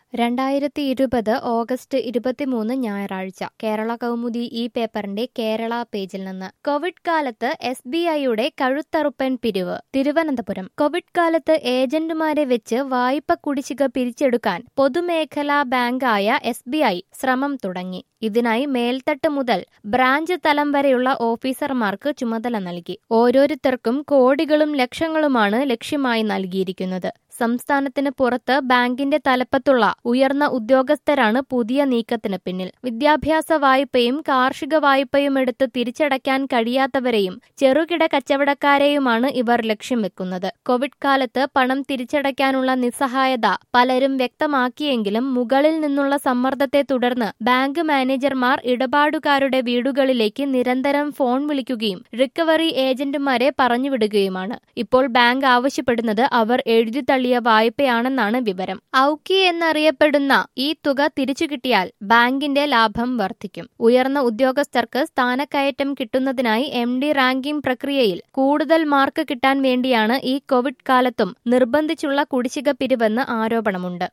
2020 August 23 ഞായറാഴ്ച കേരള കൗമുദി ഈ പേപ്പറിന്റെ കേരള പേജിൽ നിന്ന് കോവിഡ് കാലത്ത് SBIയുടെ കഴുത്തറുപ്പൻ പിരിവ്. തിരുവനന്തപുരം കോവിഡ് കാലത്ത് ഏജന്റുമാരെ വെച്ച് വായ്പ കുടിശ്ശിക പിരിച്ചെടുക്കാൻ പൊതുമേഖലാ ബാങ്കായ SBI ശ്രമം തുടങ്ങി. ഇതിനായി മേൽത്തട്ട് മുതൽ ബ്രാഞ്ച് തലം വരെയുള്ള ഓഫീസർമാർക്ക് ചുമതല നൽകി. ഓരോരുത്തർക്കും കോടികളും ലക്ഷങ്ങളുമാണ് ലക്ഷ്യമായി നൽകിയിരിക്കുന്നത്. സംസ്ഥാനത്തിന് പുറത്ത് ബാങ്കിന്റെ തലപ്പത്തുള്ള ഉയർന്ന ഉദ്യോഗസ്ഥരാണ് പുതിയ നീക്കത്തിന് പിന്നിൽ. വിദ്യാഭ്യാസ വായ്പയും കാർഷിക വായ്പയും എടുത്ത് തിരിച്ചടയ്ക്കാൻ കഴിയാത്തവരെയും ചെറുകിട കച്ചവടക്കാരെയുമാണ് ഇവർ ലക്ഷ്യം വെക്കുന്നത്. കോവിഡ് കാലത്ത് പണം തിരിച്ചടയ്ക്കാനുള്ള നിസ്സഹായത പലരും വ്യക്തമാക്കിയെങ്കിലും മുകളിൽ നിന്നുള്ള സമ്മർദ്ദത്തെ തുടർന്ന് ബാങ്ക് മാനേജർമാർ ഇടപാടുകാരുടെ വീടുകളിലേക്ക് നിരന്തരം ഫോൺ വിളിക്കുകയും റിക്കവറി ഏജന്റുമാരെ പറഞ്ഞുവിടുകയുമാണ്. ഇപ്പോൾ ബാങ്ക് ആവശ്യപ്പെടുന്നത് അവർ എഴുതിത്തള്ളിയ വായ്പയാണെന്നാണ് വിവരം. ഔക്കി എന്നറിയപ്പെടുന്ന ഈ തുക തിരിച്ചു കിട്ടിയാൽ ബാങ്കിന്റെ ലാഭം വർദ്ധിക്കും. ഉയർന്ന ഉദ്യോഗസ്ഥർക്ക് സ്ഥാനക്കയറ്റം കിട്ടുന്നതിനായി MD റാങ്കിംഗ് പ്രക്രിയയിൽ കൂടുതൽ മാർക്ക് കിട്ടാൻ വേണ്ടിയാണ് ഈ കോവിഡ് കാലത്തും നിർബന്ധിച്ചുള്ള കുടിശ്ശിക പിരിവെന്ന് ആരോപണമുണ്ട്.